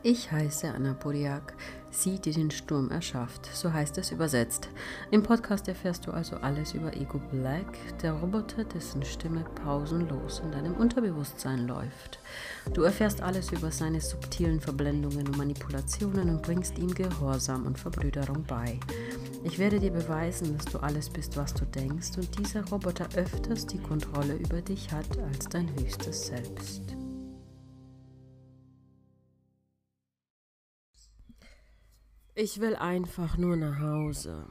Ich heiße Anna Buriak, sie, die den Sturm erschafft, so heißt es übersetzt. Im Podcast erfährst du also alles über Ego Black, der Roboter, dessen Stimme pausenlos in deinem Unterbewusstsein läuft. Du erfährst alles über seine subtilen Verblendungen und Manipulationen und bringst ihm Gehorsam und Verbrüderung bei. Ich werde dir beweisen, dass du alles bist, was du denkst, und dieser Roboter öfters die Kontrolle über dich hat als dein höchstes Selbst. Ich will einfach nur nach Hause.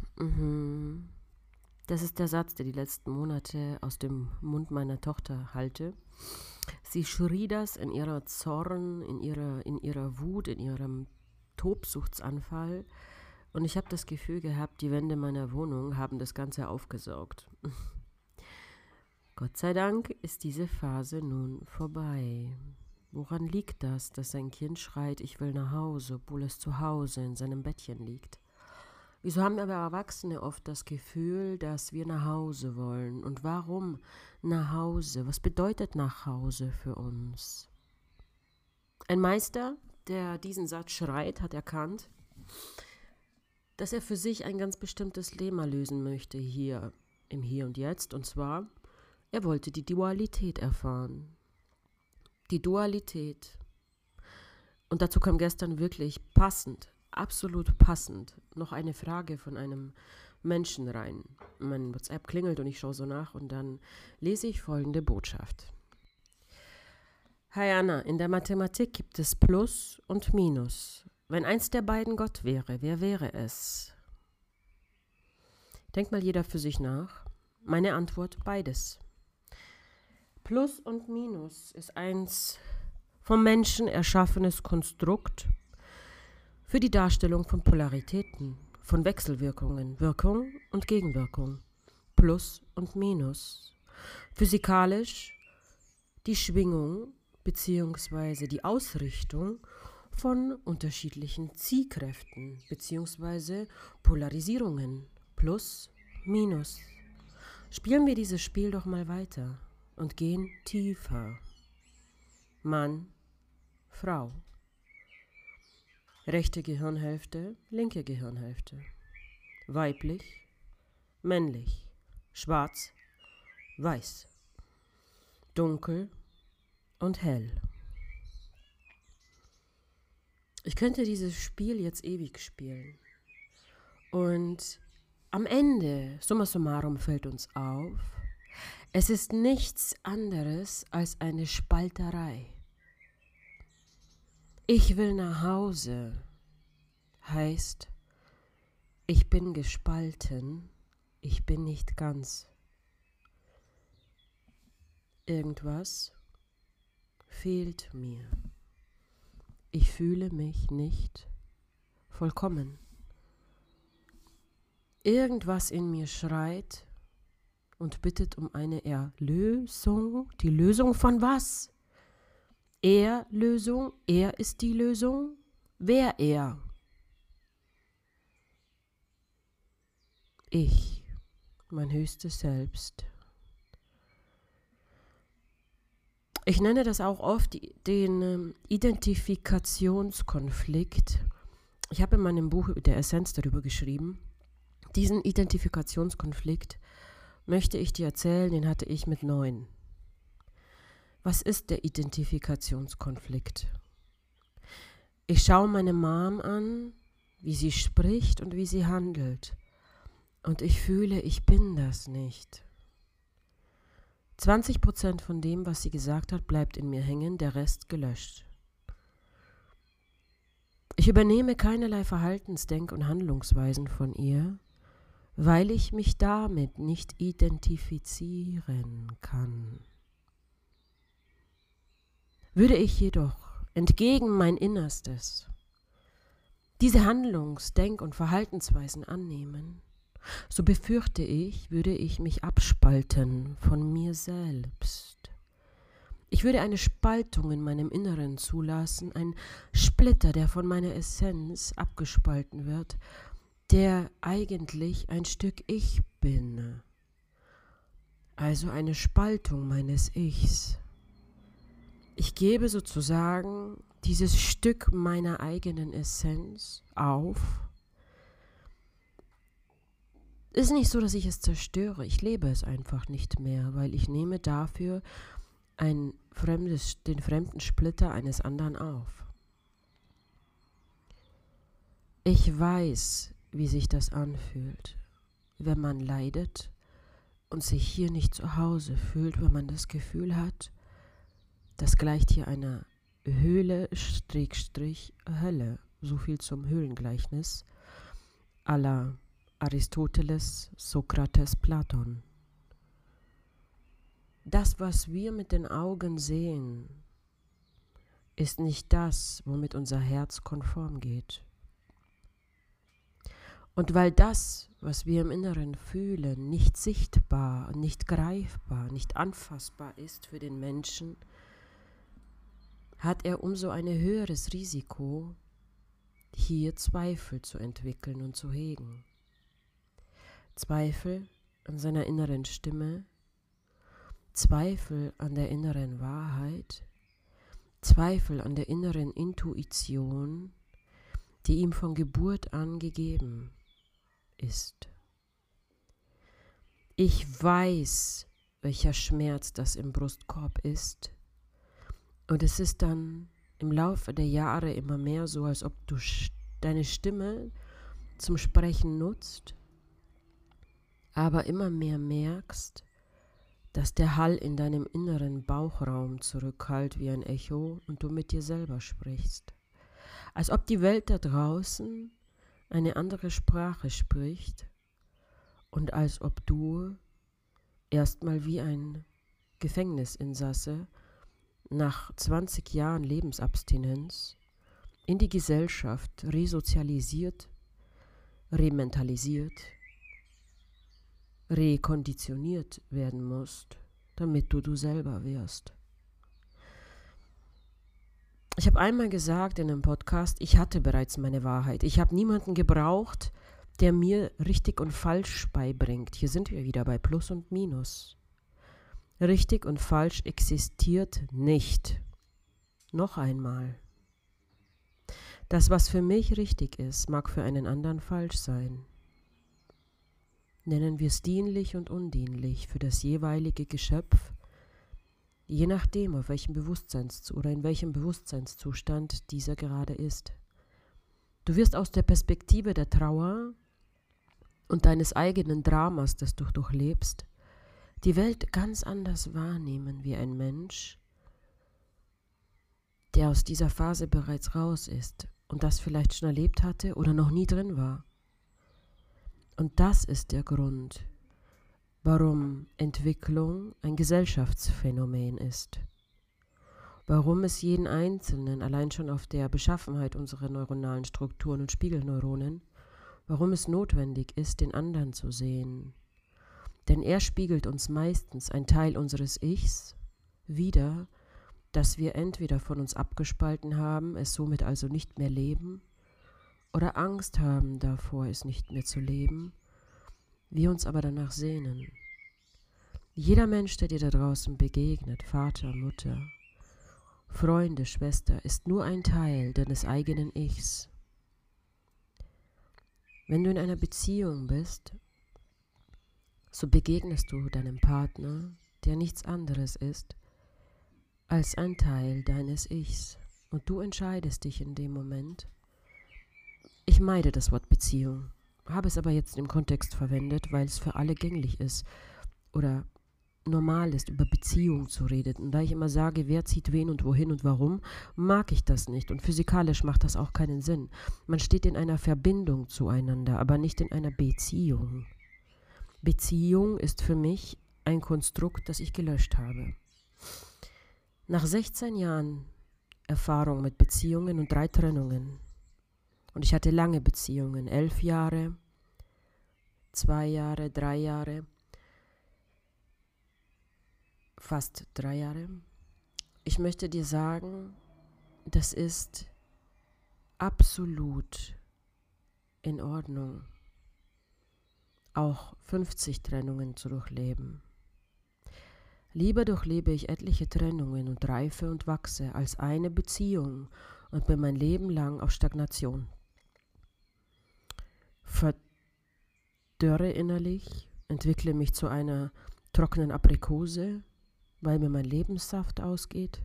Das ist der Satz, der die letzten Monate aus dem Mund meiner Tochter hallte. Sie schrie das in ihrer Zorn, in ihrer Wut, in ihrem Tobsuchtsanfall. Und ich habe das Gefühl gehabt, die Wände meiner Wohnung haben das Ganze aufgesaugt. Gott sei Dank ist diese Phase nun vorbei. Woran liegt das, dass ein Kind schreit, ich will nach Hause, obwohl es zu Hause in seinem Bettchen liegt? Wieso haben aber Erwachsene oft das Gefühl, dass wir nach Hause wollen? Und warum nach Hause? Was bedeutet nach Hause für uns? Ein Meister, der diesen Satz schreit, hat erkannt, dass er für sich ein ganz bestimmtes Dilemma lösen möchte hier, im Hier und Jetzt. Und zwar, er wollte die Dualität erfahren. Die Dualität. Und dazu kam gestern wirklich passend, absolut passend, noch eine Frage von einem Menschen rein. Mein WhatsApp klingelt und ich schaue so nach und dann lese ich folgende Botschaft. Hi Anna, in der Mathematik gibt es Plus und Minus. Wenn eins der beiden Gott wäre, wer wäre es? Denkt mal jeder für sich nach. Meine Antwort, beides. Plus und Minus ist eins vom Menschen erschaffenes Konstrukt für die Darstellung von Polaritäten, von Wechselwirkungen, Wirkung und Gegenwirkung. Plus und Minus. Physikalisch die Schwingung bzw. die Ausrichtung von unterschiedlichen Ziehkräften bzw. Polarisierungen. Plus, Minus. Spielen wir dieses Spiel doch mal weiter. Und gehen tiefer. Mann, Frau. Rechte Gehirnhälfte, linke Gehirnhälfte. Weiblich, männlich. Schwarz, weiß. Dunkel und hell. Ich könnte dieses Spiel jetzt ewig spielen. Und am Ende, summa summarum, fällt uns auf, es ist nichts anderes als eine Spalterei. Ich will nach Hause heißt, ich bin gespalten, ich bin nicht ganz. Irgendwas fehlt mir. Ich fühle mich nicht vollkommen. Irgendwas in mir schreit und bittet um eine Erlösung. Die Lösung von was? Erlösung? Er ist die Lösung? Wer er? Ich, mein höchstes Selbst. Ich nenne das auch oft den Identifikationskonflikt. Ich habe in meinem Buch der Essenz darüber geschrieben. Diesen Identifikationskonflikt möchte ich dir erzählen, den hatte ich mit 9. Was ist der Identifikationskonflikt? Ich schaue meine Mom an, wie sie spricht und wie sie handelt. Und ich fühle, ich bin das nicht. 20% von dem, was sie gesagt hat, bleibt in mir hängen, der Rest gelöscht. Ich übernehme keinerlei Verhaltens-, Denk- und Handlungsweisen von ihr, weil ich mich damit nicht identifizieren kann. Würde ich jedoch entgegen mein Innerstes diese Handlungs-, Denk- und Verhaltensweisen annehmen, so befürchte ich, würde ich mich abspalten von mir selbst. Ich würde eine Spaltung in meinem Inneren zulassen, ein Splitter, der von meiner Essenz abgespalten wird, der eigentlich ein Stück Ich bin. Also eine Spaltung meines Ichs. Ich gebe sozusagen dieses Stück meiner eigenen Essenz auf. Ist nicht so, dass ich es zerstöre, ich lebe es einfach nicht mehr, weil ich nehme dafür den fremden Splitter eines anderen auf. Ich weiß, wie sich das anfühlt, wenn man leidet und sich hier nicht zu Hause fühlt, wenn man das Gefühl hat, das gleicht hier einer Höhle Hölle, so viel zum Höhlengleichnis, à la Aristoteles, Sokrates, Platon. Das, was wir mit den Augen sehen, ist nicht das, womit unser Herz konform geht. Und weil das, was wir im Inneren fühlen, nicht sichtbar, nicht greifbar, nicht anfassbar ist für den Menschen, hat er umso ein höheres Risiko, hier Zweifel zu entwickeln und zu hegen. Zweifel an seiner inneren Stimme, Zweifel an der inneren Wahrheit, Zweifel an der inneren Intuition, die ihm von Geburt an gegeben ist. Ich weiß, welcher Schmerz das im Brustkorb ist, und es ist dann im Laufe der Jahre immer mehr so, als ob du deine Stimme zum Sprechen nutzt, aber immer mehr merkst, dass der Hall in deinem inneren Bauchraum zurückhallt wie ein Echo und du mit dir selber sprichst. Als ob die Welt da draußen eine andere Sprache spricht und als ob du erstmal wie ein Gefängnisinsasse nach 20 Jahren Lebensabstinenz in die Gesellschaft resozialisiert, rementalisiert, rekonditioniert werden musst, damit du selber wirst. Ich habe einmal gesagt in einem Podcast, ich hatte bereits meine Wahrheit. Ich habe niemanden gebraucht, der mir richtig und falsch beibringt. Hier sind wir wieder bei Plus und Minus. Richtig und falsch existiert nicht. Noch einmal. Das, was für mich richtig ist, mag für einen anderen falsch sein. Nennen wir es dienlich und undienlich für das jeweilige Geschöpf, je nachdem, auf welchem in welchem Bewusstseinszustand dieser gerade ist. Du wirst aus der Perspektive der Trauer und deines eigenen Dramas, das du durchlebst, die Welt ganz anders wahrnehmen wie ein Mensch, der aus dieser Phase bereits raus ist und das vielleicht schon erlebt hatte oder noch nie drin war. Und das ist der Grund, warum Entwicklung ein Gesellschaftsphänomen ist. Warum es jeden Einzelnen, allein schon auf der Beschaffenheit unserer neuronalen Strukturen und Spiegelneuronen, warum es notwendig ist, den anderen zu sehen. Denn er spiegelt uns meistens ein Teil unseres Ichs wider, das wir entweder von uns abgespalten haben, es somit also nicht mehr leben, oder Angst haben davor, es nicht mehr zu leben, wir uns aber danach sehnen. Jeder Mensch, der dir da draußen begegnet, Vater, Mutter, Freunde, Schwester, ist nur ein Teil deines eigenen Ichs. Wenn du in einer Beziehung bist, so begegnest du deinem Partner, der nichts anderes ist, als ein Teil deines Ichs. Und du entscheidest dich in dem Moment. Ich meide das Wort Beziehung, habe es aber jetzt im Kontext verwendet, weil es für alle gänglich ist oder normal ist, über Beziehung zu reden. Und da ich immer sage, wer zieht wen und wohin und warum, mag ich das nicht. Und physikalisch macht das auch keinen Sinn. Man steht in einer Verbindung zueinander, aber nicht in einer Beziehung. Beziehung ist für mich ein Konstrukt, das ich gelöscht habe. Nach 16 Jahren Erfahrung mit Beziehungen und 3 Trennungen, und ich hatte lange Beziehungen, 11 Jahre, 2 Jahre, 3 Jahre, fast 3 Jahre. Ich möchte dir sagen, das ist absolut in Ordnung, auch 50 Trennungen zu durchleben. Lieber durchlebe ich etliche Trennungen und reife und wachse als eine Beziehung und bin mein Leben lang auf Stagnation. Verdörre innerlich, entwickle mich zu einer trockenen Aprikose, weil mir mein Lebenssaft ausgeht.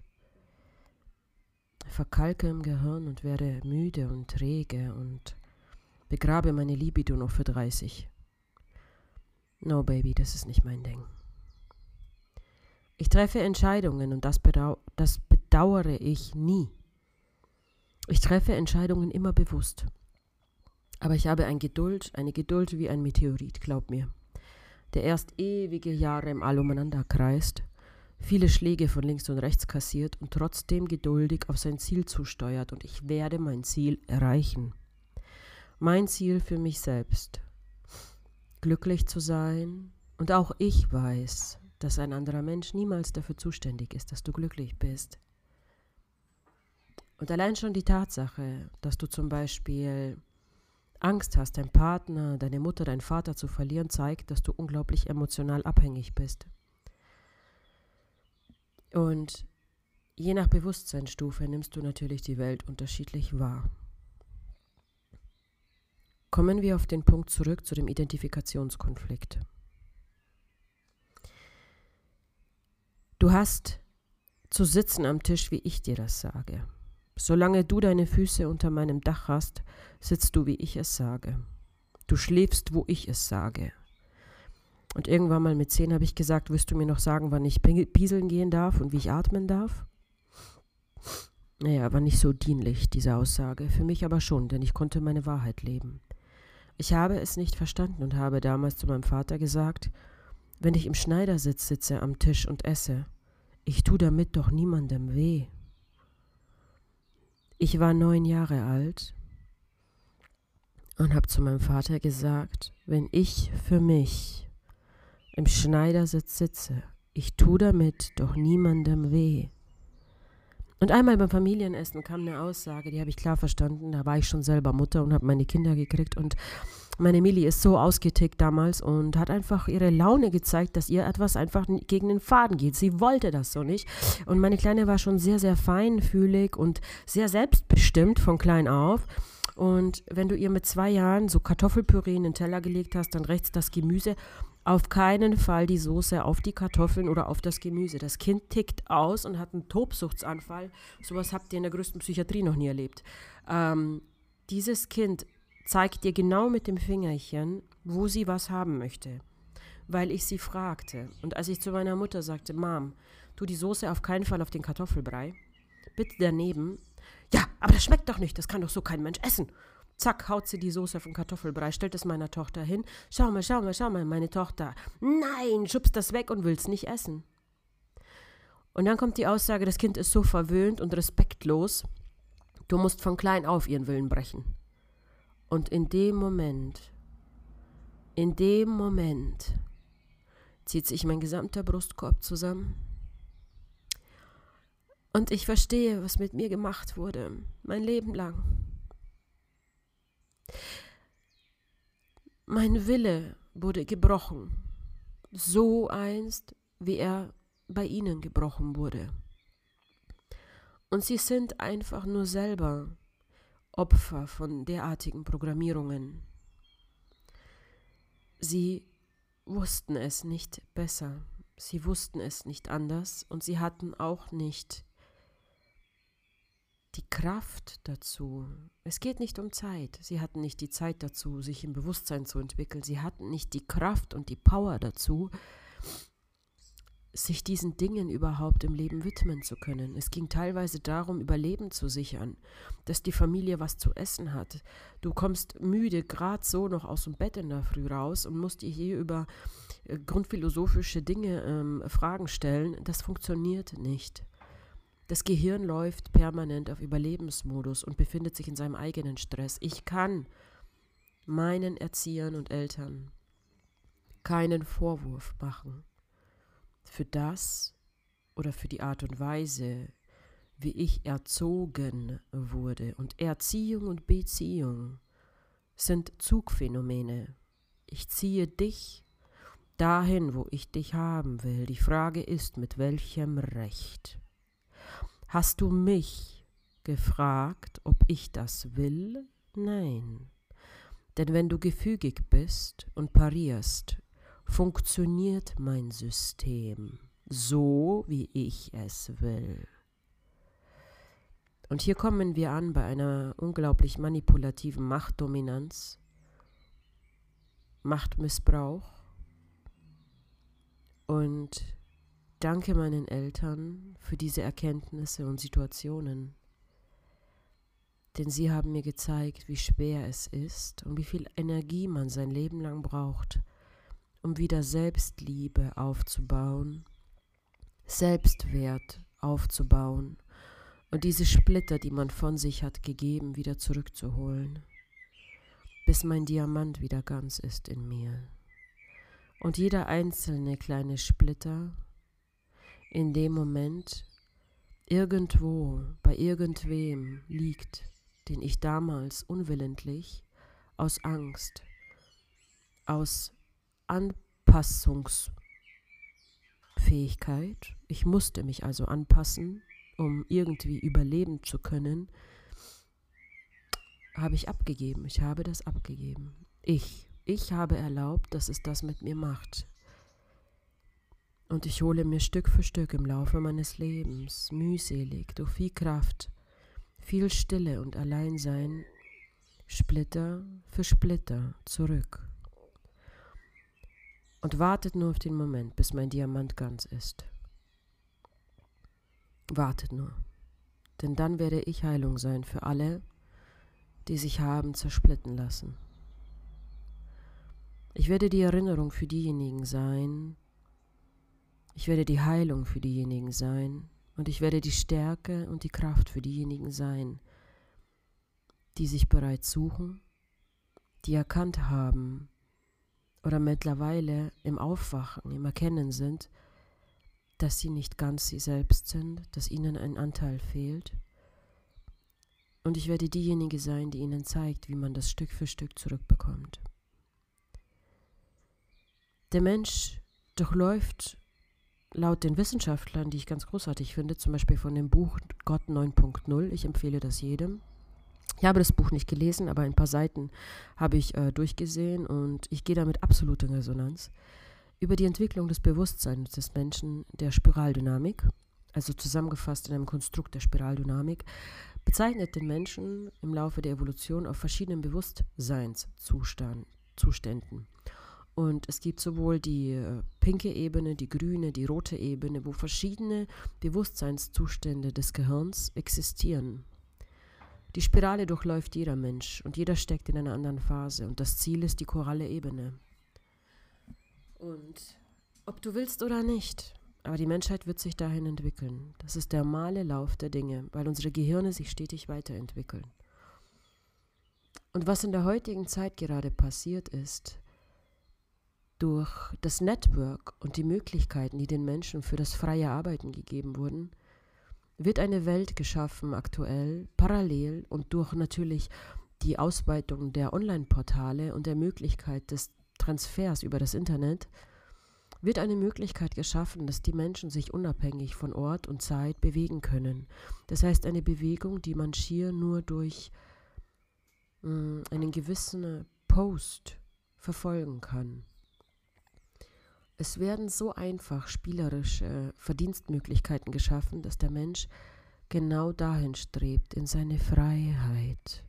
Verkalke im Gehirn und werde müde und träge und begrabe meine Libido noch für 30. No, Baby, das ist nicht mein Ding. Ich treffe Entscheidungen und das bedauere ich nie. Ich treffe Entscheidungen immer bewusst. Aber ich habe eine Geduld wie ein Meteorit, glaub mir, der erst ewige Jahre im All umeinander kreist, viele Schläge von links und rechts kassiert und trotzdem geduldig auf sein Ziel zusteuert, und ich werde mein Ziel erreichen. Mein Ziel für mich selbst, glücklich zu sein, und auch ich weiß, dass ein anderer Mensch niemals dafür zuständig ist, dass du glücklich bist. Und allein schon die Tatsache, dass du zum Beispiel Angst hast, deinen Partner, deine Mutter, deinen Vater zu verlieren, zeigt, dass du unglaublich emotional abhängig bist. Und je nach Bewusstseinsstufe nimmst du natürlich die Welt unterschiedlich wahr. Kommen wir auf den Punkt zurück zu dem Identifikationskonflikt. Du hast zu sitzen am Tisch, wie ich dir das sage. Solange du deine Füße unter meinem Dach hast, sitzt du, wie ich es sage. Du schläfst, wo ich es sage. Und irgendwann mal mit 10 habe ich gesagt, wirst du mir noch sagen, wann ich pieseln gehen darf und wie ich atmen darf? Naja, war nicht so dienlich, diese Aussage. Für mich aber schon, denn ich konnte meine Wahrheit leben. Ich habe es nicht verstanden und habe damals zu meinem Vater gesagt, wenn ich im Schneidersitz sitze am Tisch und esse, ich tue damit doch niemandem weh. Ich war 9 Jahre alt und habe zu meinem Vater gesagt, wenn ich für mich im Schneidersitz sitze, ich tue damit doch niemandem weh. Und einmal beim Familienessen kam eine Aussage, die habe ich klar verstanden, da war ich schon selber Mutter und habe meine Kinder gekriegt, und meine Milli ist so ausgetickt damals und hat einfach ihre Laune gezeigt, dass ihr etwas einfach gegen den Faden geht. Sie wollte das so nicht, und meine Kleine war schon sehr, sehr feinfühlig und sehr selbstbestimmt von klein auf. Und wenn du ihr mit 2 Jahren so Kartoffelpüree in den Teller gelegt hast, dann rechts das Gemüse, auf keinen Fall die Soße auf die Kartoffeln oder auf das Gemüse. Das Kind tickt aus und hat einen Tobsuchtsanfall. Sowas habt ihr in der größten Psychiatrie noch nie erlebt. Dieses Kind zeigt dir genau mit dem Fingerchen, wo sie was haben möchte, weil ich sie fragte. Und als ich zu meiner Mutter sagte, Mom, tu die Soße auf keinen Fall auf den Kartoffelbrei, bitte daneben. Ja, aber das schmeckt doch nicht, das kann doch so kein Mensch essen. Zack, haut sie die Soße auf den Kartoffelbrei, stellt es meiner Tochter hin. Schau mal, meine Tochter. Nein, schubst das weg und will's nicht essen. Und dann kommt die Aussage, das Kind ist so verwöhnt und respektlos, du musst von klein auf ihren Willen brechen. Und in dem Moment zieht sich mein gesamter Brustkorb zusammen. Und ich verstehe, was mit mir gemacht wurde, mein Leben lang. Mein Wille wurde gebrochen, so einst, wie er bei ihnen gebrochen wurde. Und sie sind einfach nur selber Opfer von derartigen Programmierungen. Sie wussten es nicht besser, sie wussten es nicht anders, und sie hatten auch nicht die Kraft dazu. Es geht nicht um Zeit. Sie hatten nicht die Zeit dazu, sich im Bewusstsein zu entwickeln. Sie hatten nicht die Kraft und die Power dazu, sich diesen Dingen überhaupt im Leben widmen zu können. Es ging teilweise darum, Überleben zu sichern, dass die Familie was zu essen hat. Du kommst müde, gerade so noch aus dem Bett in der Früh raus und musst dir hier über grundphilosophische Dinge Fragen stellen. Das funktioniert nicht. Das Gehirn läuft permanent auf Überlebensmodus und befindet sich in seinem eigenen Stress. Ich kann meinen Erziehern und Eltern keinen Vorwurf machen für das oder für die Art und Weise, wie ich erzogen wurde. Und Erziehung und Beziehung sind Zugphänomene. Ich ziehe dich dahin, wo ich dich haben will. Die Frage ist, mit welchem Recht? Hast du mich gefragt, ob ich das will? Nein. Denn wenn du gefügig bist und parierst, funktioniert mein System so, wie ich es will. Und hier kommen wir an bei einer unglaublich manipulativen Machtdominanz, Machtmissbrauch. Und danke meinen Eltern für diese Erkenntnisse und Situationen, denn sie haben mir gezeigt, wie schwer es ist und wie viel Energie man sein Leben lang braucht, um wieder Selbstliebe aufzubauen, Selbstwert aufzubauen und diese Splitter, die man von sich hat gegeben, wieder zurückzuholen, bis mein Diamant wieder ganz ist in mir. Und jeder einzelne kleine Splitter in dem Moment irgendwo bei irgendwem liegt, den ich damals unwillentlich aus Angst, aus Anpassungsfähigkeit, ich musste mich also anpassen, um irgendwie überleben zu können, habe ich abgegeben. Ich habe das abgegeben. Ich habe erlaubt, dass es das mit mir macht. Und ich hole mir Stück für Stück im Laufe meines Lebens, mühselig, durch viel Kraft, viel Stille und Alleinsein, Splitter für Splitter zurück. Und wartet nur auf den Moment, bis mein Diamant ganz ist. Wartet nur, denn dann werde ich Heilung sein für alle, die sich haben zersplitten lassen. Ich werde die Erinnerung für diejenigen sein, ich werde die Heilung für diejenigen sein und ich werde die Stärke und die Kraft für diejenigen sein, die sich bereits suchen, die erkannt haben oder mittlerweile im Aufwachen, im Erkennen sind, dass sie nicht ganz sie selbst sind, dass ihnen ein Anteil fehlt. Und ich werde diejenige sein, die ihnen zeigt, wie man das Stück für Stück zurückbekommt. Der Mensch durchläuft laut den Wissenschaftlern, die ich ganz großartig finde, zum Beispiel von dem Buch Gott 9.0, ich empfehle das jedem. Ich habe das Buch nicht gelesen, aber ein paar Seiten habe ich durchgesehen und ich gehe damit absolut in Resonanz. Über die Entwicklung des Bewusstseins des Menschen, der Spiraldynamik, also zusammengefasst in einem Konstrukt der Spiraldynamik, bezeichnet den Menschen im Laufe der Evolution auf verschiedenen Bewusstseinszuständen. Und es gibt sowohl die pinke Ebene, die grüne, die rote Ebene, wo verschiedene Bewusstseinszustände des Gehirns existieren. Die Spirale durchläuft jeder Mensch und jeder steckt in einer anderen Phase und das Ziel ist die chorale Ebene. Und ob du willst oder nicht, aber die Menschheit wird sich dahin entwickeln. Das ist der normale Lauf der Dinge, weil unsere Gehirne sich stetig weiterentwickeln. Und was in der heutigen Zeit gerade passiert ist, durch das Network und die Möglichkeiten, die den Menschen für das freie Arbeiten gegeben wurden, wird eine Welt geschaffen aktuell, parallel und durch natürlich die Ausweitung der Online-Portale und der Möglichkeit des Transfers über das Internet, wird eine Möglichkeit geschaffen, dass die Menschen sich unabhängig von Ort und Zeit bewegen können. Das heißt, eine Bewegung, die man schier nur durch einen gewissen Post verfolgen kann. Es werden so einfach spielerische Verdienstmöglichkeiten geschaffen, dass der Mensch genau dahin strebt, in seine Freiheit.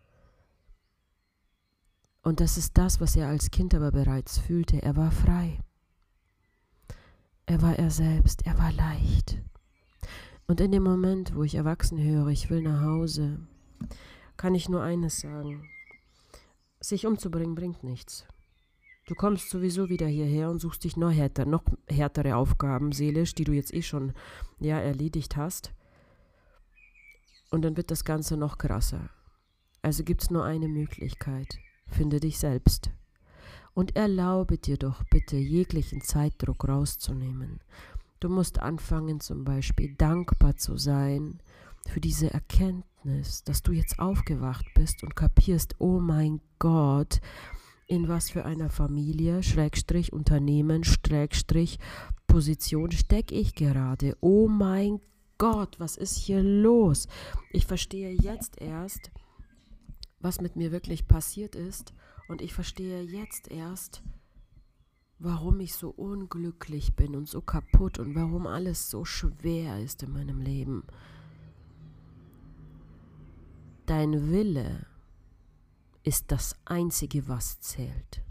Und das ist das, was er als Kind aber bereits fühlte. Er war frei. Er war er selbst. Er war leicht. Und in dem Moment, wo ich erwachsen höre, ich will nach Hause, kann ich nur eines sagen. Sich umzubringen bringt nichts. Du kommst sowieso wieder hierher und suchst dich noch härtere Aufgaben seelisch, die du jetzt schon erledigt hast. Und dann wird das Ganze noch krasser. Also gibt es nur eine Möglichkeit. Finde dich selbst. Und erlaube dir doch bitte, jeglichen Zeitdruck rauszunehmen. Du musst anfangen, zum Beispiel dankbar zu sein für diese Erkenntnis, dass du jetzt aufgewacht bist und kapierst, oh mein Gott, in was für einer Familie, Schrägstrich Unternehmen, Schrägstrich Position stecke ich gerade? Oh mein Gott, was ist hier los? Ich verstehe jetzt erst, was mit mir wirklich passiert ist, und ich verstehe jetzt erst, warum ich so unglücklich bin und so kaputt und warum alles so schwer ist in meinem Leben. Dein Wille ist das Einzige, was zählt.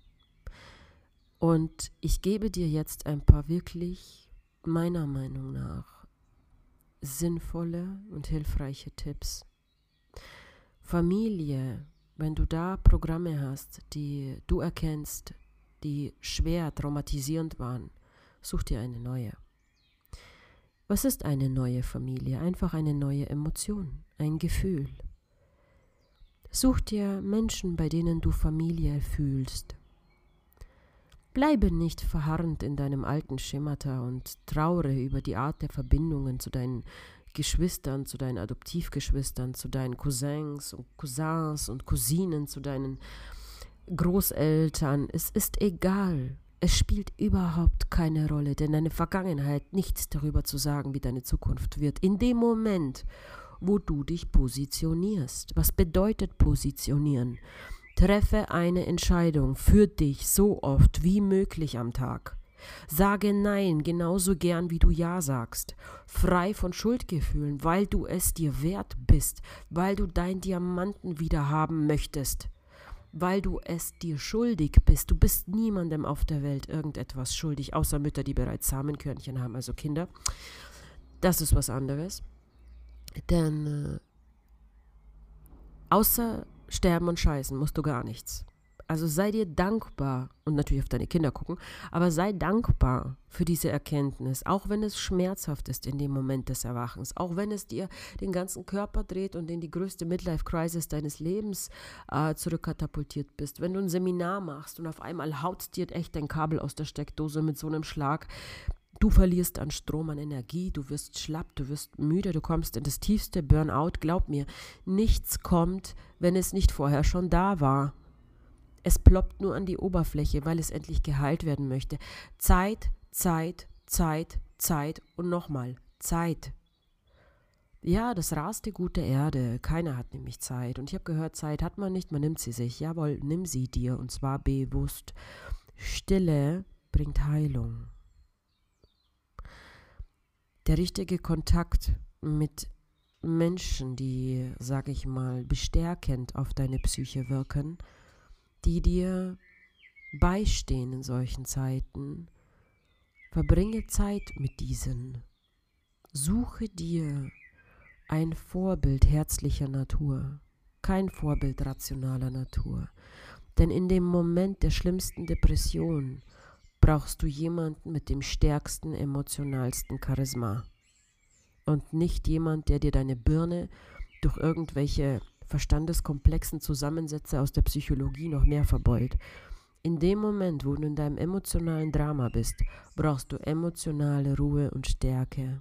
Und ich gebe dir jetzt ein paar wirklich, meiner Meinung nach, sinnvolle und hilfreiche Tipps. Familie, wenn du da Programme hast, die du erkennst, die schwer traumatisierend waren, such dir eine neue. Was ist eine neue Familie? Einfach eine neue Emotion, ein Gefühl. Such dir Menschen, bei denen du Familie fühlst. Bleibe nicht verharrend in deinem alten Schemata und trauere über die Art der Verbindungen zu deinen Geschwistern, zu deinen Adoptivgeschwistern, zu deinen Cousins und Cousinen, zu deinen Großeltern. Es ist egal. Es spielt überhaupt keine Rolle, denn deine Vergangenheit nichts darüber zu sagen, wie deine Zukunft wird. In dem Moment, wo du dich positionierst. Was bedeutet positionieren? Treffe eine Entscheidung für dich so oft wie möglich am Tag. Sage Nein genauso gern, wie du Ja sagst. Frei von Schuldgefühlen, weil du es dir wert bist, weil du deinen Diamanten wieder haben möchtest, weil du es dir schuldig bist. Du bist niemandem auf der Welt irgendetwas schuldig, außer Mütter, die bereits Samenkörnchen haben, also Kinder. Das ist was anderes. Denn außer Sterben und Scheißen musst du gar nichts. Also sei dir dankbar und natürlich auf deine Kinder gucken, aber sei dankbar für diese Erkenntnis, auch wenn es schmerzhaft ist in dem Moment des Erwachens, auch wenn es dir den ganzen Körper dreht und in die größte Midlife-Crisis deines Lebens zurückkatapultiert bist. Wenn du ein Seminar machst und auf einmal haut dir echt dein Kabel aus der Steckdose mit so einem Schlag, du verlierst an Strom, an Energie, du wirst schlapp, du wirst müde, du kommst in das tiefste Burnout. Glaub mir, nichts kommt, wenn es nicht vorher schon da war. Es ploppt nur an die Oberfläche, weil es endlich geheilt werden möchte. Zeit, Zeit, Zeit, Zeit und nochmal Zeit. Ja, das rast die gute Erde. Keiner hat nämlich Zeit. Und ich habe gehört, Zeit hat man nicht, man nimmt sie sich. Jawohl, nimm sie dir und zwar bewusst. Stille bringt Heilung. Der richtige Kontakt mit Menschen, die, sage ich mal, bestärkend auf deine Psyche wirken, die dir beistehen in solchen Zeiten, verbringe Zeit mit diesen. Suche dir ein Vorbild herzlicher Natur, kein Vorbild rationaler Natur. Denn in dem Moment der schlimmsten Depression brauchst du jemanden mit dem stärksten, emotionalsten Charisma. Und nicht jemand, der dir deine Birne durch irgendwelche verstandeskomplexen Zusammensätze aus der Psychologie noch mehr verbeult. In dem Moment, wo du in deinem emotionalen Drama bist, brauchst du emotionale Ruhe und Stärke.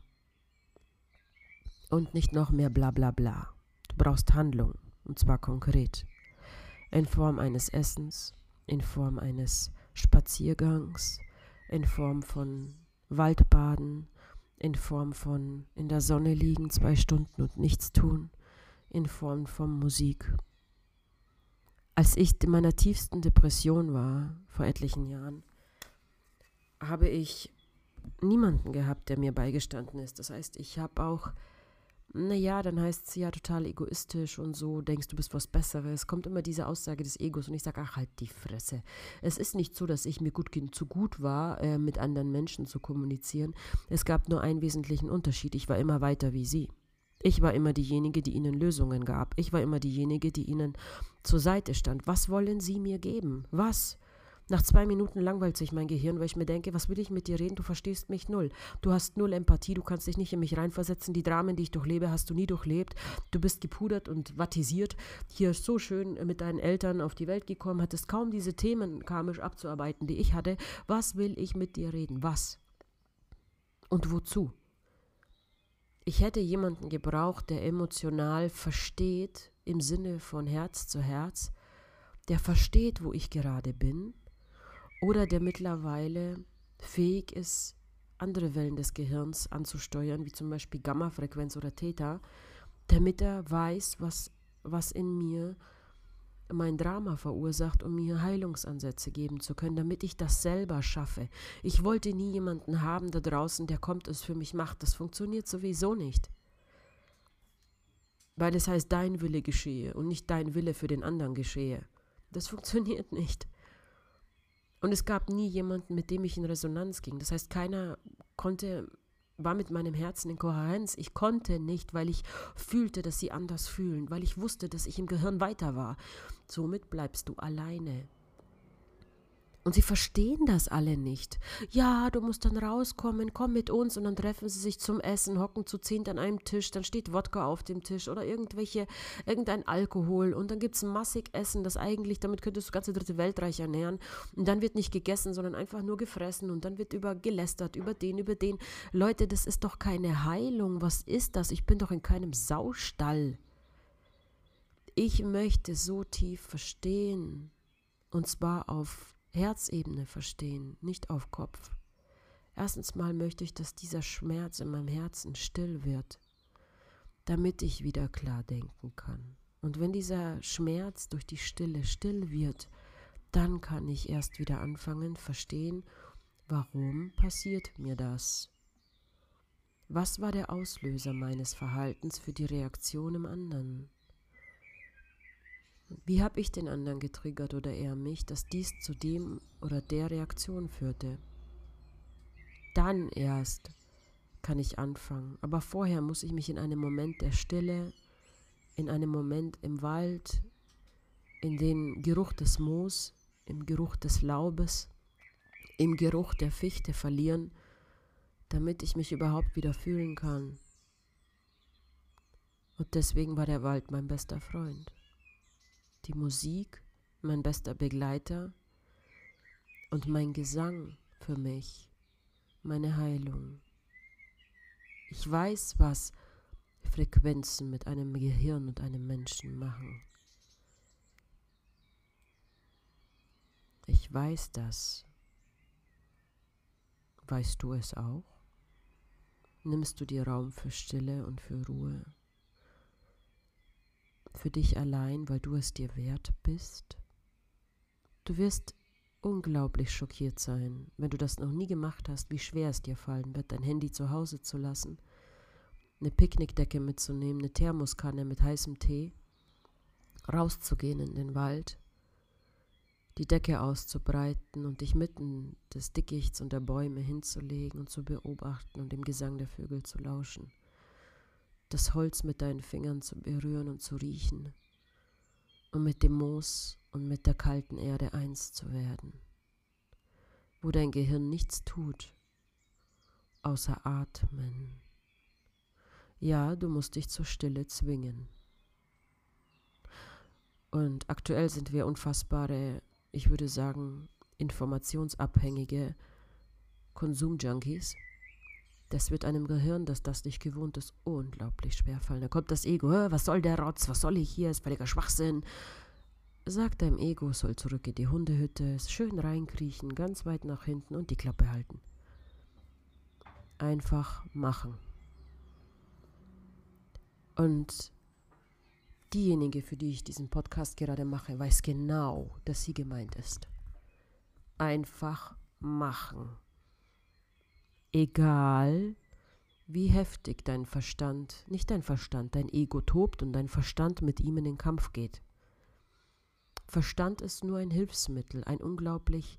Und nicht noch mehr bla bla bla. Du brauchst Handlung, und zwar konkret. In Form eines Essens, in Form eines Spaziergangs, in Form von Waldbaden, in Form von in der Sonne liegen 2 Stunden und nichts tun, in Form von Musik. Als ich in meiner tiefsten Depression war, vor etlichen Jahren, habe ich niemanden gehabt, der mir beigestanden ist. Das heißt, ich habe auch, dann heißt es ja total egoistisch und so, denkst du bist was Besseres. Kommt immer diese Aussage des Egos und ich sage, ach halt die Fresse. Es ist nicht so, dass ich mir zu gut war, mit anderen Menschen zu kommunizieren. Es gab nur einen wesentlichen Unterschied. Ich war immer weiter wie sie. Ich war immer diejenige, die ihnen Lösungen gab. Ich war immer diejenige, die ihnen zur Seite stand. Was wollen sie mir geben? Was? Nach 2 Minuten langweilt sich mein Gehirn, weil ich mir denke, was will ich mit dir reden? Du verstehst mich null. Du hast null Empathie, du kannst dich nicht in mich reinversetzen. Die Dramen, die ich durchlebe, hast du nie durchlebt. Du bist gepudert und wattisiert. Hier so schön mit deinen Eltern auf die Welt gekommen, hattest kaum diese Themen karmisch abzuarbeiten, die ich hatte. Was will ich mit dir reden? Was? Und wozu? Ich hätte jemanden gebraucht, der emotional versteht, im Sinne von Herz zu Herz, der versteht, wo ich gerade bin, oder der mittlerweile fähig ist, andere Wellen des Gehirns anzusteuern, wie zum Beispiel Gamma-Frequenz oder Theta, damit er weiß, was in mir mein Drama verursacht, um mir Heilungsansätze geben zu können, damit ich das selber schaffe. Ich wollte nie jemanden haben da draußen, der kommt und es für mich macht. Das funktioniert sowieso nicht. Weil es heißt, dein Wille geschehe und nicht dein Wille für den anderen geschehe. Das funktioniert nicht. Und es gab nie jemanden, mit dem ich in Resonanz ging. Das heißt, keiner war mit meinem Herzen in Kohärenz. Ich konnte nicht, weil ich fühlte, dass sie anders fühlen, weil ich wusste, dass ich im Gehirn weiter war. Somit bleibst du alleine. Und sie verstehen das alle nicht. Ja, du musst dann rauskommen, komm mit uns. Und dann treffen sie sich zum Essen, hocken zu 10 an einem Tisch. Dann steht Wodka auf dem Tisch oder irgendein Alkohol. Und dann gibt es massig Essen, das eigentlich, damit könntest du das ganze dritte Weltreich ernähren. Und dann wird nicht gegessen, sondern einfach nur gefressen. Und dann wird gelästert, über den. Leute, das ist doch keine Heilung. Was ist das? Ich bin doch in keinem Saustall. Ich möchte so tief verstehen. Und zwar auf Herzebene verstehen, nicht auf Kopf. Erstens mal möchte ich, dass dieser Schmerz in meinem Herzen still wird, damit ich wieder klar denken kann. Und wenn dieser Schmerz durch die Stille still wird, dann kann ich erst wieder anfangen, verstehen, warum passiert mir das? Was war der Auslöser meines Verhaltens für die Reaktion im anderen? Wie habe ich den anderen getriggert oder er mich, dass dies zu dem oder der Reaktion führte? Dann erst kann ich anfangen. Aber vorher muss ich mich in einem Moment der Stille, in einem Moment im Wald, in den Geruch des Moos, im Geruch des Laubes, im Geruch der Fichte verlieren, damit ich mich überhaupt wieder fühlen kann. Und deswegen war der Wald mein bester Freund. Die Musik, mein bester Begleiter und mein Gesang für mich, meine Heilung. Ich weiß, was Frequenzen mit einem Gehirn und einem Menschen machen. Ich weiß das. Weißt du es auch? Nimmst du dir Raum für Stille und für Ruhe? Für dich allein, weil du es dir wert bist? Du wirst unglaublich schockiert sein, wenn du das noch nie gemacht hast, wie schwer es dir fallen wird, dein Handy zu Hause zu lassen, eine Picknickdecke mitzunehmen, eine Thermoskanne mit heißem Tee, rauszugehen in den Wald, die Decke auszubreiten und dich mitten des Dickichts und der Bäume hinzulegen und zu beobachten und dem Gesang der Vögel zu lauschen. Das Holz mit deinen Fingern zu berühren und zu riechen und mit dem Moos und mit der kalten Erde eins zu werden, wo dein Gehirn nichts tut, außer atmen. Ja, du musst dich zur Stille zwingen. Und aktuell sind wir unfassbare, ich würde sagen, informationsabhängige Konsumjunkies. Das wird einem Gehirn, das nicht gewohnt ist, unglaublich schwerfallen. Da kommt das Ego, was soll der Rotz, was soll ich hier, ist völliger Schwachsinn. Sag deinem Ego, es soll zurück in die Hundehütte, schön reinkriechen, ganz weit nach hinten und die Klappe halten. Einfach machen. Und diejenige, für die ich diesen Podcast gerade mache, weiß genau, dass sie gemeint ist. Einfach machen. Egal, wie heftig dein Verstand, nicht dein Verstand, dein Ego tobt und dein Verstand mit ihm in den Kampf geht. Verstand ist nur ein Hilfsmittel, ein unglaublich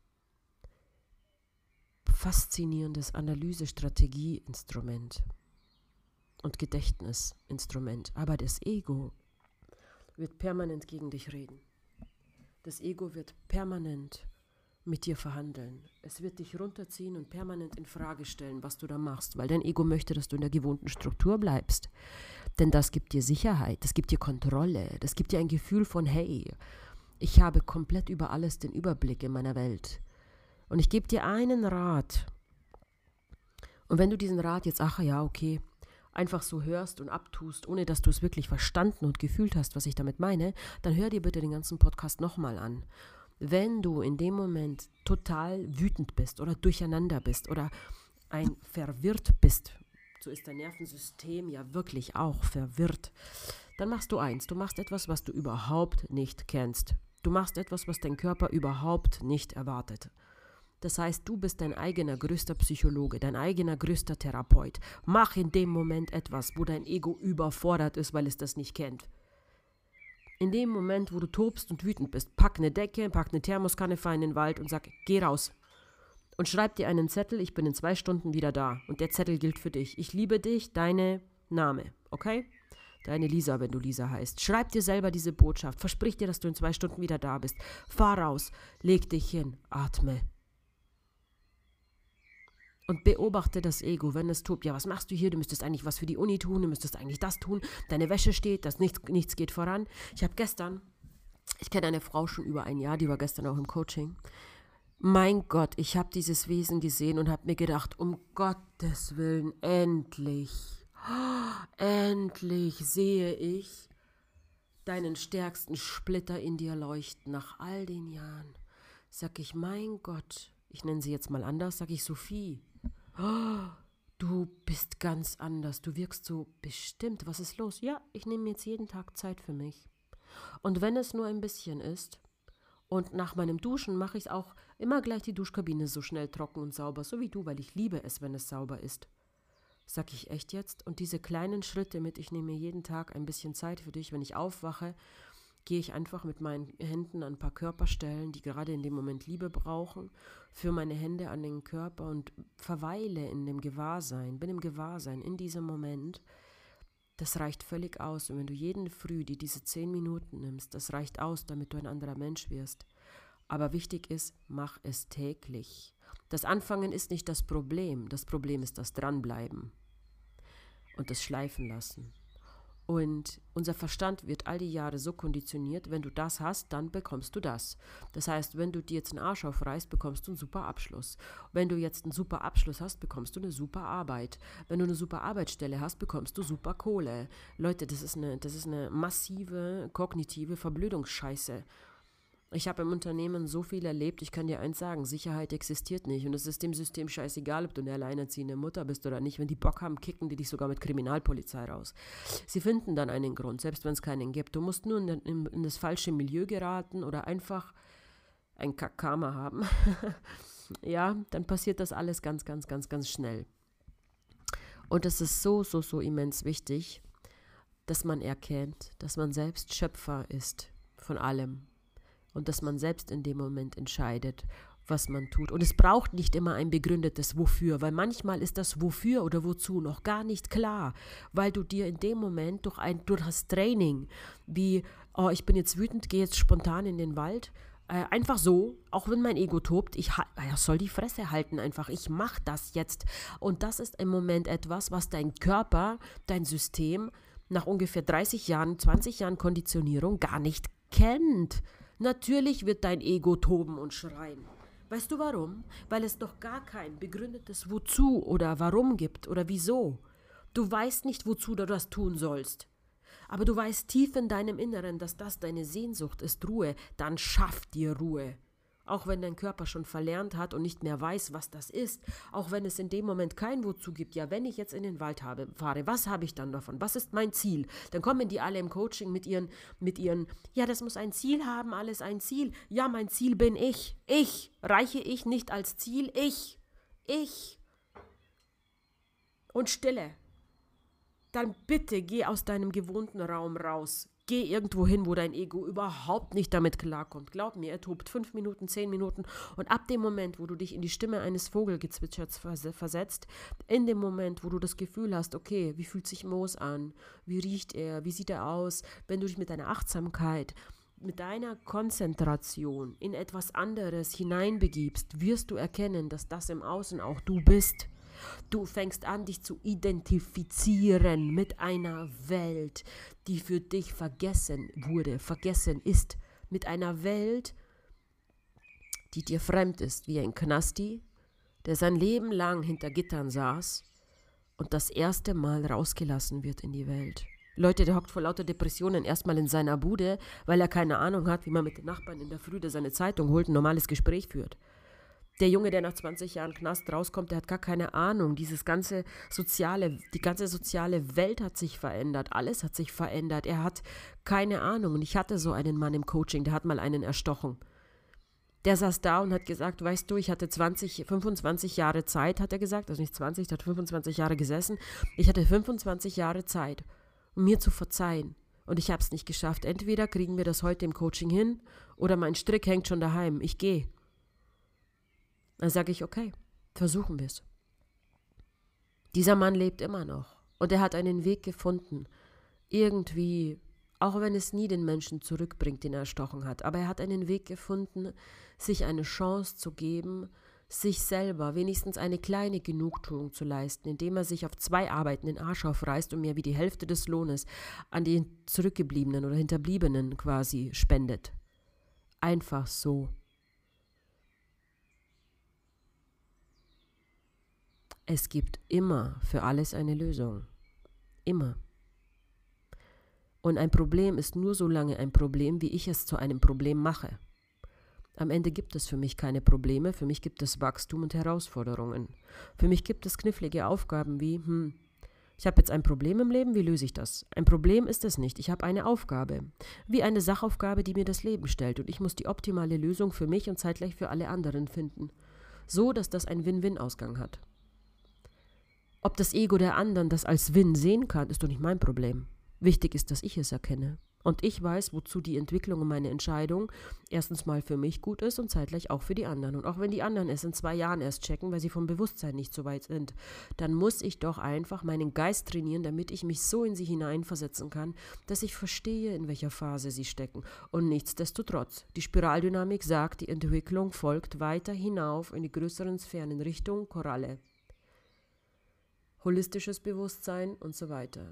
faszinierendes Analysestrategieinstrument und Gedächtnisinstrument. Aber das Ego wird permanent gegen dich reden. Das Ego wird permanent mit dir verhandeln. Es wird dich runterziehen und permanent in Frage stellen, was du da machst, weil dein Ego möchte, dass du in der gewohnten Struktur bleibst. Denn das gibt dir Sicherheit, das gibt dir Kontrolle, das gibt dir ein Gefühl von, hey, ich habe komplett über alles den Überblick in meiner Welt. Und ich gebe dir einen Rat. Und wenn du diesen Rat jetzt, ach ja, okay, einfach so hörst und abtust, ohne dass du es wirklich verstanden und gefühlt hast, was ich damit meine, dann hör dir bitte den ganzen Podcast nochmal an. Wenn du in dem Moment total wütend bist oder durcheinander bist oder verwirrt bist, so ist dein Nervensystem ja wirklich auch verwirrt, dann machst du eins, du machst etwas, was du überhaupt nicht kennst. Du machst etwas, was dein Körper überhaupt nicht erwartet. Das heißt, du bist dein eigener größter Psychologe, dein eigener größter Therapeut. Mach in dem Moment etwas, wo dein Ego überfordert ist, weil es das nicht kennt. In dem Moment, wo du tobst und wütend bist, pack eine Decke, pack eine Thermoskanne, fahr in den Wald und sag, geh raus. Und schreib dir einen Zettel, ich bin in 2 Stunden wieder da. Und der Zettel gilt für dich. Ich liebe dich, deine Name, okay? Deine Lisa, wenn du Lisa heißt. Schreib dir selber diese Botschaft. Versprich dir, dass du in 2 Stunden wieder da bist. Fahr raus, leg dich hin, atme. Und beobachte das Ego, wenn es tobt. Ja, was machst du hier? Du müsstest eigentlich was für die Uni tun, du müsstest eigentlich das tun. Deine Wäsche steht, nichts geht voran. Ich kenne eine Frau schon über ein Jahr, die war gestern auch im Coaching. Mein Gott, ich habe dieses Wesen gesehen und habe mir gedacht, um Gottes Willen, endlich sehe ich deinen stärksten Splitter in dir leuchten nach all den Jahren. Sag ich, mein Gott, ich nenne sie jetzt mal anders, sag ich, Sophie, du bist ganz anders, du wirkst so bestimmt, was ist los? Ja, ich nehme jetzt jeden Tag Zeit für mich. Und wenn es nur ein bisschen ist, und nach meinem Duschen mache ich auch immer gleich die Duschkabine so schnell trocken und sauber, so wie du, weil ich liebe es, wenn es sauber ist. Sag ich echt jetzt? Und diese kleinen Schritte mit, ich nehme mir jeden Tag ein bisschen Zeit für dich, wenn ich aufwache, gehe ich einfach mit meinen Händen an ein paar Körperstellen, die gerade in dem Moment Liebe brauchen, führe meine Hände an den Körper und verweile in dem Gewahrsein, bin im Gewahrsein, in diesem Moment. Das reicht völlig aus. Und wenn du jeden Früh diese 10 Minuten nimmst, das reicht aus, damit du ein anderer Mensch wirst. Aber wichtig ist, mach es täglich. Das Anfangen ist nicht das Problem ist das Dranbleiben und das Schleifen lassen. Und unser Verstand wird all die Jahre so konditioniert, wenn du das hast, dann bekommst du das. Das heißt, wenn du dir jetzt einen Arsch aufreißt, bekommst du einen super Abschluss. Wenn du jetzt einen super Abschluss hast, bekommst du eine super Arbeit. Wenn du eine super Arbeitsstelle hast, bekommst du super Kohle. Leute, das ist eine massive kognitive Verblödungsscheiße. Ich habe im Unternehmen so viel erlebt, ich kann dir eins sagen, Sicherheit existiert nicht und es ist dem System scheißegal, ob du eine alleinerziehende Mutter bist oder nicht. Wenn die Bock haben, kicken die dich sogar mit Kriminalpolizei raus. Sie finden dann einen Grund, selbst wenn es keinen gibt. Du musst nur in das falsche Milieu geraten oder einfach ein Kack-Karma haben. Ja, dann passiert das alles ganz, ganz, ganz, ganz schnell. Und es ist so immens wichtig, dass man erkennt, dass man selbst Schöpfer ist von allem. Und dass man selbst in dem Moment entscheidet, was man tut. Und es braucht nicht immer ein begründetes Wofür, weil manchmal ist das Wofür oder Wozu noch gar nicht klar, weil du dir in dem Moment durch das Training, wie, oh, ich bin jetzt wütend, gehe jetzt spontan in den Wald, einfach so, auch wenn mein Ego tobt, ich soll die Fresse halten einfach, ich mache das jetzt. Und das ist im Moment etwas, was dein Körper, dein System nach ungefähr 30 Jahren, 20 Jahren Konditionierung gar nicht kennt. Natürlich wird dein Ego toben und schreien. Weißt du warum? Weil es doch gar kein begründetes Wozu oder Warum gibt oder Wieso. Du weißt nicht, wozu du das tun sollst. Aber du weißt tief in deinem Inneren, dass das deine Sehnsucht ist, Ruhe. Dann schaff dir Ruhe. Auch wenn dein Körper schon verlernt hat und nicht mehr weiß, was das ist, auch wenn es in dem Moment kein Wozu gibt, ja, wenn ich jetzt in den Wald fahre, was habe ich dann davon? Was ist mein Ziel? Dann kommen die alle im Coaching mit ihren, ja, das muss ein Ziel haben, alles ein Ziel. Ja, mein Ziel bin ich. Reiche ich nicht als Ziel, ich. Und Stille. Dann bitte geh aus deinem gewohnten Raum raus. Geh irgendwo hin, wo dein Ego überhaupt nicht damit klarkommt. Glaub mir, er tobt 5 Minuten, 10 Minuten. Und ab dem Moment, wo du dich in die Stimme eines Vogelgezwitschers versetzt, in dem Moment, wo du das Gefühl hast, okay, wie fühlt sich Moos an? Wie riecht er? Wie sieht er aus? Wenn du dich mit deiner Achtsamkeit, mit deiner Konzentration in etwas anderes hineinbegibst, wirst du erkennen, dass das im Außen auch du bist. Du fängst an, dich zu identifizieren mit einer Welt, die für dich vergessen ist. Mit einer Welt, die dir fremd ist, wie ein Knasti, der sein Leben lang hinter Gittern saß und das erste Mal rausgelassen wird in die Welt. Leute, der hockt vor lauter Depressionen erstmal in seiner Bude, weil er keine Ahnung hat, wie man mit den Nachbarn in der Früh seine Zeitung holt, ein normales Gespräch führt. Der Junge, der nach 20 Jahren Knast rauskommt, der hat gar keine Ahnung. Die ganze soziale Welt hat sich verändert. Alles hat sich verändert. Er hat keine Ahnung. Und ich hatte so einen Mann im Coaching, der hat mal einen erstochen. Der saß da und hat gesagt, weißt du, ich hatte 25 Jahre Zeit, hat er gesagt. Also nicht 20, der hat 25 Jahre gesessen. Ich hatte 25 Jahre Zeit, um mir zu verzeihen. Und ich habe es nicht geschafft. Entweder kriegen wir das heute im Coaching hin oder mein Strick hängt schon daheim. Ich gehe. Dann sage ich, okay, versuchen wir es. Dieser Mann lebt immer noch und er hat einen Weg gefunden, irgendwie, auch wenn es nie den Menschen zurückbringt, den er erstochen hat, aber er hat einen Weg gefunden, sich eine Chance zu geben, sich selber wenigstens eine kleine Genugtuung zu leisten, indem er sich auf 2 Arbeiten den Arsch aufreißt und mehr wie die Hälfte des Lohnes an die Zurückgebliebenen oder Hinterbliebenen quasi spendet. Einfach so. Es gibt immer für alles eine Lösung. Immer. Und ein Problem ist nur so lange ein Problem, wie ich es zu einem Problem mache. Am Ende gibt es für mich keine Probleme, für mich gibt es Wachstum und Herausforderungen. Für mich gibt es knifflige Aufgaben wie, ich habe jetzt ein Problem im Leben, wie löse ich das? Ein Problem ist es nicht, ich habe eine Aufgabe. Wie eine Sachaufgabe, die mir das Leben stellt und ich muss die optimale Lösung für mich und zeitgleich für alle anderen finden. So, dass das einen Win-Win-Ausgang hat. Ob das Ego der anderen das als Win sehen kann, ist doch nicht mein Problem. Wichtig ist, dass ich es erkenne. Und ich weiß, wozu die Entwicklung und meine Entscheidung erstens mal für mich gut ist und zeitgleich auch für die anderen. Und auch wenn die anderen es in 2 Jahren erst checken, weil sie vom Bewusstsein nicht so weit sind, dann muss ich doch einfach meinen Geist trainieren, damit ich mich so in sie hineinversetzen kann, dass ich verstehe, in welcher Phase sie stecken. Und nichtsdestotrotz, die Spiraldynamik sagt, die Entwicklung folgt weiter hinauf in die größeren Sphären in Richtung Koralle. Holistisches Bewusstsein und so weiter.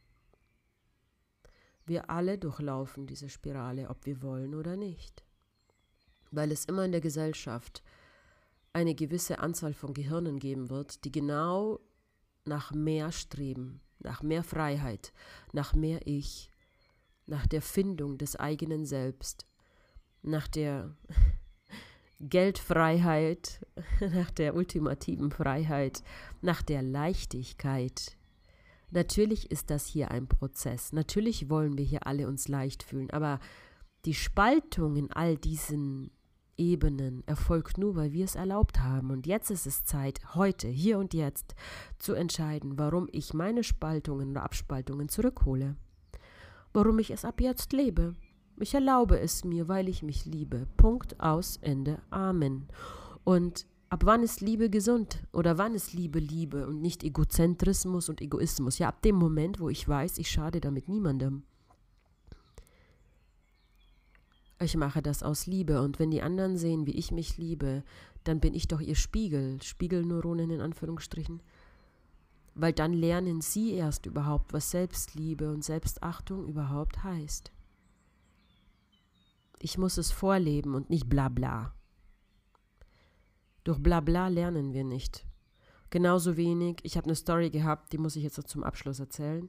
Wir alle durchlaufen diese Spirale, ob wir wollen oder nicht. Weil es immer in der Gesellschaft eine gewisse Anzahl von Gehirnen geben wird, die genau nach mehr streben, nach mehr Freiheit, nach mehr Ich, nach der Findung des eigenen Selbst, nach der Geldfreiheit, nach der ultimativen Freiheit, nach der Leichtigkeit. Natürlich ist das hier ein Prozess. Natürlich wollen wir hier alle uns leicht fühlen, aber die Spaltung in all diesen Ebenen erfolgt nur, weil wir es erlaubt haben. Und jetzt ist es Zeit, heute, hier und jetzt, zu entscheiden, warum ich meine Spaltungen oder Abspaltungen zurückhole. Warum ich es ab jetzt lebe. Ich erlaube es mir, weil ich mich liebe. Punkt, aus, Ende, Amen. Und ab wann ist Liebe gesund? Oder wann ist Liebe und nicht Egozentrismus und Egoismus? Ja, ab dem Moment, wo ich weiß, ich schade damit niemandem. Ich mache das aus Liebe und wenn die anderen sehen, wie ich mich liebe, dann bin ich doch ihr Spiegel, Spiegelneuronen in Anführungsstrichen. Weil dann lernen sie erst überhaupt, was Selbstliebe und Selbstachtung überhaupt heißt. Ich muss es vorleben und nicht Blabla. Durch Blabla lernen wir nicht. Genauso wenig, ich habe eine Story gehabt, die muss ich jetzt noch zum Abschluss erzählen.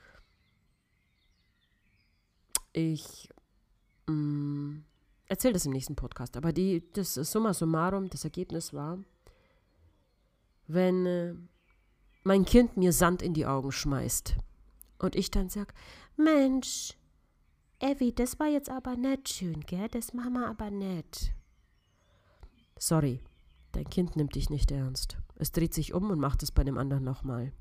Ich erzähle das im nächsten Podcast, aber das Summa summarum, das Ergebnis war, wenn mein Kind mir Sand in die Augen schmeißt und ich dann sage, Mensch, Evi, das war jetzt aber nicht schön, gell? Das machen wir aber nicht. Sorry, dein Kind nimmt dich nicht ernst. Es dreht sich um und macht es bei dem anderen nochmal.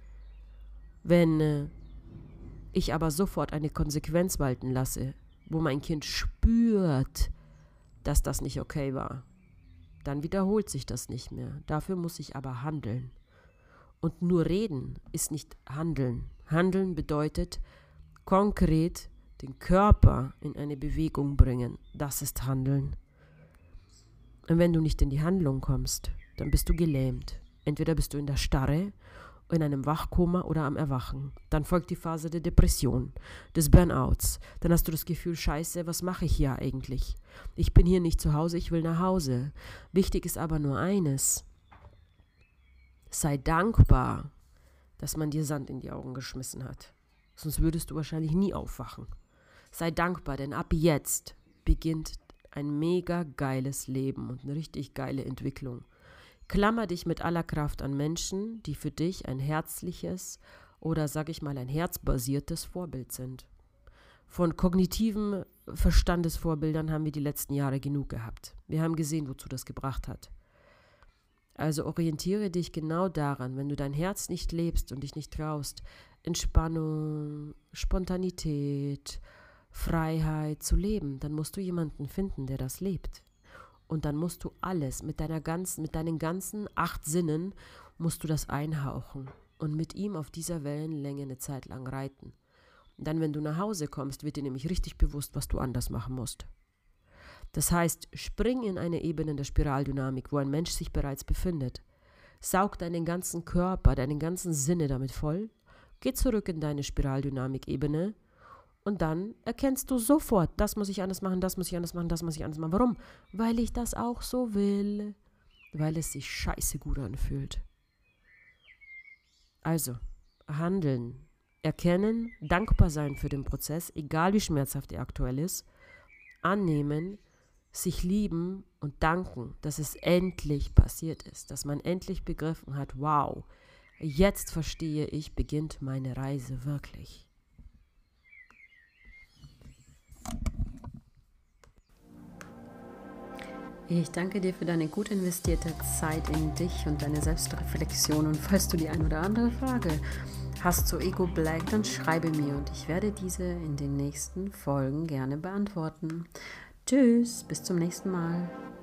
Wenn ich aber sofort eine Konsequenz walten lasse, wo mein Kind spürt, dass das nicht okay war, dann wiederholt sich das nicht mehr. Dafür muss ich aber handeln. Und nur reden ist nicht handeln. Handeln bedeutet konkret den Körper in eine Bewegung bringen. Das ist Handeln. Und wenn du nicht in die Handlung kommst, dann bist du gelähmt. Entweder bist du in der Starre, in einem Wachkoma oder am Erwachen. Dann folgt die Phase der Depression, des Burnouts. Dann hast du das Gefühl, Scheiße, was mache ich hier eigentlich? Ich bin hier nicht zu Hause, ich will nach Hause. Wichtig ist aber nur eines. Sei dankbar, dass man dir Sand in die Augen geschmissen hat. Sonst würdest du wahrscheinlich nie aufwachen. Sei dankbar, denn ab jetzt beginnt ein mega geiles Leben und eine richtig geile Entwicklung. Klammer dich mit aller Kraft an Menschen, die für dich ein herzliches oder, sag ich mal, ein herzbasiertes Vorbild sind. Von kognitiven Verstandesvorbildern haben wir die letzten Jahre genug gehabt. Wir haben gesehen, wozu das gebracht hat. Also orientiere dich genau daran, wenn du dein Herz nicht lebst und dich nicht traust, Entspannung, Spontanität, Freiheit zu leben, dann musst du jemanden finden, der das lebt. Und dann musst du alles mit deinen ganzen 8 Sinnen musst du das einhauchen und mit ihm auf dieser Wellenlänge eine Zeit lang reiten. Und dann, wenn du nach Hause kommst, wird dir nämlich richtig bewusst, was du anders machen musst. Das heißt, spring in eine Ebene der Spiraldynamik, wo ein Mensch sich bereits befindet. Saug deinen ganzen Körper, deinen ganzen Sinne damit voll, geh zurück in deine Spiraldynamik-Ebene und dann erkennst du sofort, das muss ich anders machen, das muss ich anders machen, das muss ich anders machen. Warum? Weil ich das auch so will. Weil es sich scheiße gut anfühlt. Also, handeln, erkennen, dankbar sein für den Prozess, egal wie schmerzhaft er aktuell ist, annehmen, sich lieben und danken, dass es endlich passiert ist, dass man endlich begriffen hat, wow, jetzt verstehe ich, beginnt meine Reise wirklich. Ich danke dir für deine gut investierte Zeit in dich und deine Selbstreflexion. Und falls du die ein oder andere Frage hast zu Ego Black, dann schreibe mir und ich werde diese in den nächsten Folgen gerne beantworten. Tschüss, bis zum nächsten Mal.